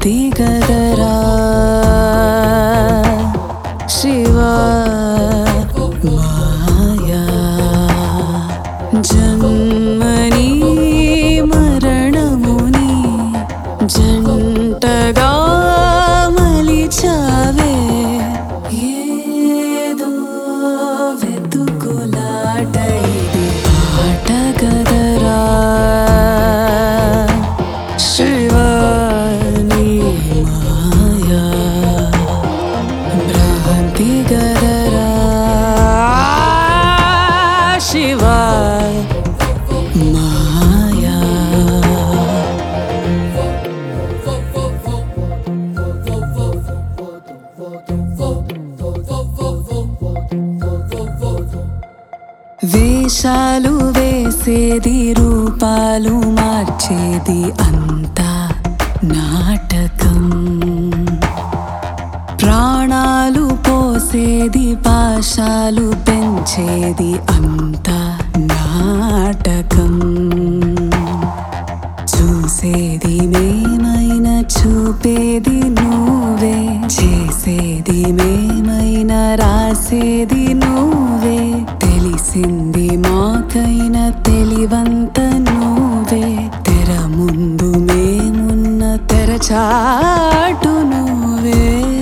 భ్రాంతి గదరా శివ మాయా జన్మని మరణముని జంటగా మలిచావే ఏదో వెతుకులాట ఇది ఆట గదరా శివ నీ మాయా భ్రాంతి గదరా శివ మాయా వేషాలు వేసేది రూపాలు మార్చేది అంతా నాటకం ప్రాణాలు పోసేది పాశాలు పెంచేది అంతా నాటకం చూసేది మేమైనా చూపేది నువ్వే చేసేది మేమైనా రాసేది నువ్వే తెలిసింది మాకైనా తెలివంత నువ్వే తెర ముందు మేమున్న తెరచాటు నువ్వే